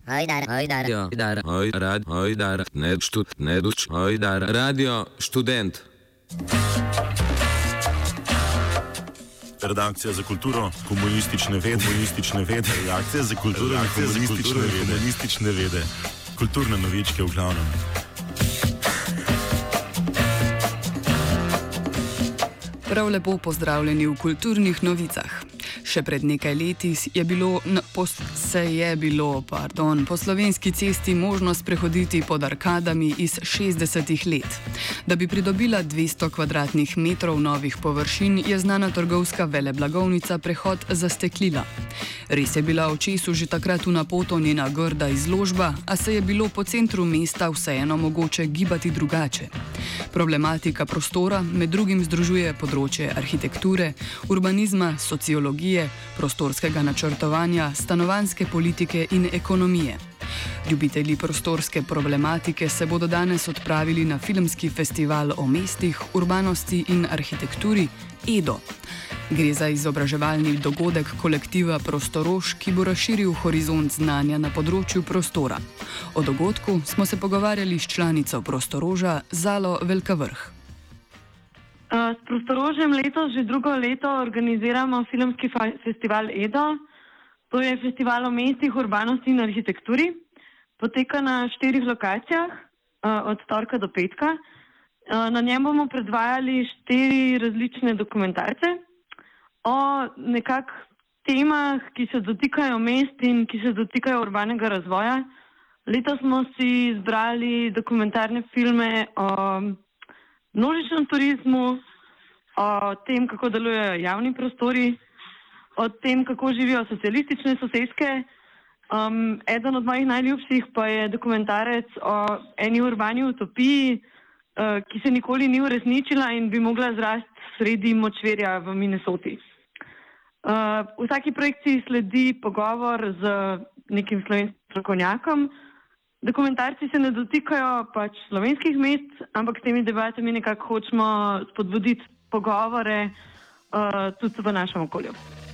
Radio Študent. Redakcija za kulturo, komunistične vede, redakcija za kulturo, komunistične vede, kulturne novičke v glavnem. Prav lepo pozdravljeni v kulturnih novicah. Še pred nekaj leti se je bilo po Slovenski cesti možnost prehoditi pod arkadami iz 60 let. Da bi pridobila 200 kvadratnih metrov novih površin, je znana trgovska veleblagovnica prehod zasteklila. Res je bila očesu že takrat v napoto njena grda izložba, a se je bilo po centru mesta vseeno mogoče gibati drugače. Problematika prostora med drugim združuje področje arhitekture, urbanizma, sociologije, prostorskega načrtovanja, stanovanjske politike in ekonomije. Ljubitelji prostorske problematike se bodo danes odpravili na filmski festival o mestih, urbanosti in arhitekturi EDO. Gre za izobraževalni dogodek kolektiva Prostorož, ki bo razširil horizont znanja na področju prostora. O dogodku smo se pogovarjali s članico Prostoroža Zalo Velkavrh. S Prostorožem letos že drugo leto organiziramo filmski festival EDO. To je festival o mestih, urbanosti in arhitekturi. Poteka na 4 lokacijah, od torka do petka. Na njem bomo predvajali 4 različne dokumentarce o nekak temah, ki se dotikajo mest in ki se dotikajo urbanega razvoja. Letos smo si izbrali dokumentarne filme o množičnem turizmu, o tem, kako delujejo javni prostori, o tem, kako živijo socialistične soseske. Eden od mojih najljubših pa je dokumentarec o eni urbani utopiji, ki se nikoli ni uresničila in bi mogla zrasti sredi močvirja v Minnesoti. V vsaki projekciji sledi pogovor z nekim slovenskim strokovnjakom. Dokumentarci se ne dotikajo pač slovenskih mest, ampak s temi debatami nekako hočemo spodbuditi pogovore tudi v našem okolju.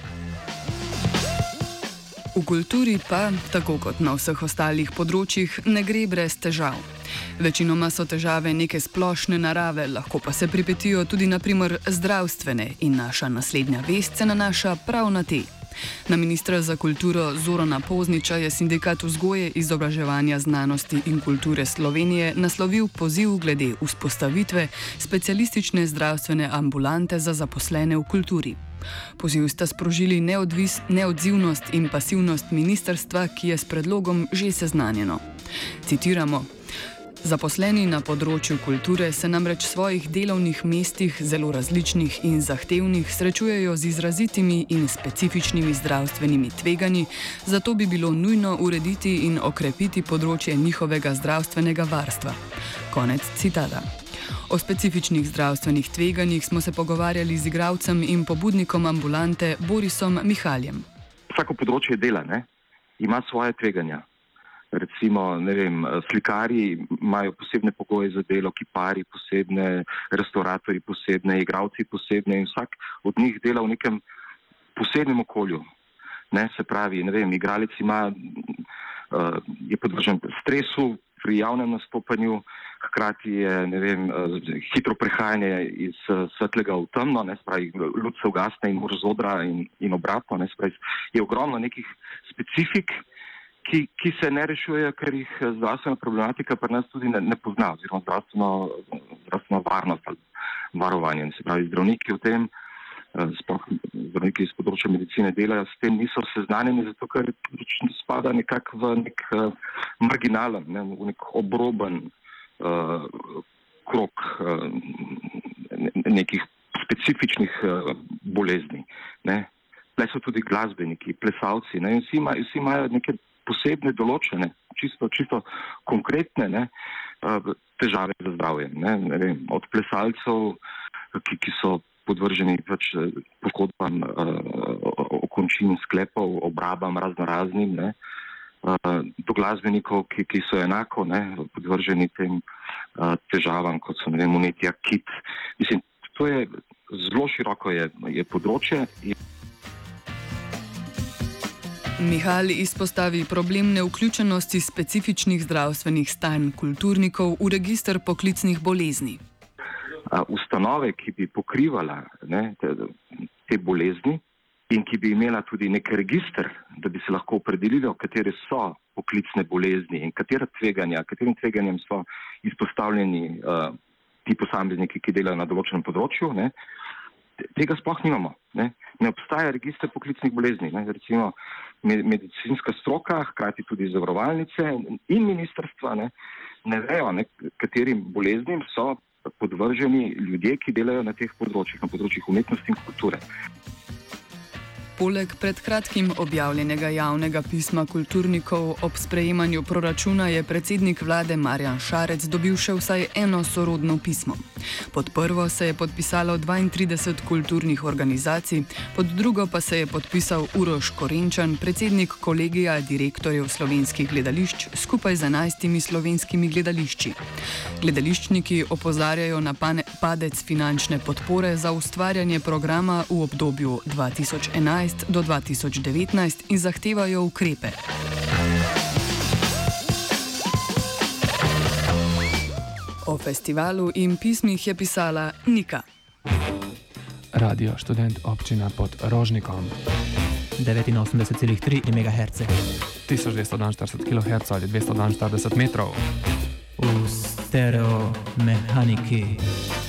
V kulturi pa, tako kot na vseh ostalih področjih, ne gre brez težav. Večinoma so težave neke splošne narave, lahko pa se pripetijo tudi na primer zdravstvene in naša naslednja vest se nanaša prav na te. Na ministra za kulturo Zorana Pozniča je Sindikat vzgoje, izobraževanja, znanosti in kulture Slovenije naslovil poziv glede vzpostavitve specialistične zdravstvene ambulante za zaposlene v kulturi. Poziv sta sprožili neodzivnost in pasivnost ministrstva, ki je s predlogom že seznanjeno. Citiramo: Zaposleni na področju kulture se namreč v svojih delovnih mestih, zelo različnih in zahtevnih, srečujejo z izrazitimi in specifičnimi zdravstvenimi tveganji, zato bi bilo nujno urediti in okrepiti področje njihovega zdravstvenega varstva. Konec citata. O specifičnih zdravstvenih tveganjih smo se pogovarjali z igralcem in pobudnikom ambulante Borisom Mihaljem. Vsako področje dela ima svoje tveganja. Recimo, slikarji imajo posebne pogoje za delo, kiparji posebne, restauratorji posebne, igralci posebne in vsak od njih dela v nekem posebnem okolju. Se pravi, igralec je podvržen stresu pri javnem nastopanju, hkrati je, hitro prehajanje iz svetlega v temno, luč se ugasne in moraš z odra in obratno, je ogromno nekih specifik, ki se ne rešujejo, ker jih zdravstvena problematika pri nas tudi ne pozna, oziroma zdravstvena varnost ali varovanje. Se pravi, zdravniki v tem, sploh zdravniki iz področja medicine delajo, s tem niso seznanjeni, zato ker spada nekako v nek marginalen, v nek obroben krog nekih specifičnih bolezni. Tle so tudi glasbeniki, plesalci, in vsi imajo neke posebne določene, čisto konkretne težave za zdravje. Od plesalcev, ki so podvrženi poškodbam okončin sklepov, obrabam raznoraznim, do glasbenikov, ki so enako podvrženi tem težavam, kot so vnetja kit. Mislim, to je zelo široko je področje. Mihal izpostavi problem nevključenosti specifičnih zdravstvenih stanj kulturnikov v register poklicnih bolezni. Ustanove, ki bi pokrivala te bolezni in ki bi imela tudi nek register, da bi se lahko opredelilo, katere so poklicne bolezni in katerim tveganjem so izpostavljeni ti posamezniki, ki delajo na določenem področju, tega sploh nimamo. Ne obstaja register poklicnih bolezni. Recimo medicinska stroka, hkrati tudi zavarovalnice in ministrstva ne vejo, katerim boleznim so podvrženi ljudje, ki delajo na teh področjih, na področjih umetnosti in kulture. Poleg pred kratkim objavljenega javnega pisma kulturnikov ob sprejemanju proračuna je predsednik vlade Marjan Šarec dobil še vsaj eno sorodno pismo. Pod prvo se je podpisalo 32 kulturnih organizacij, pod drugo pa se je podpisal Uroš Korenčan, predsednik kolegija direktorjev slovenskih gledališč skupaj z 11 slovenskimi gledališči. Gledališčniki opozarjajo na padec finančne podpore za ustvarjanje programa v obdobju 2011 do 2019 in zahtevajo ukrepe. O festivalu in pismih je pisala Nika. Radio Študent občina pod Rožnikom. 89,3 MHz. 1242 kHz ali 242 metrov. V stereo mehaniki.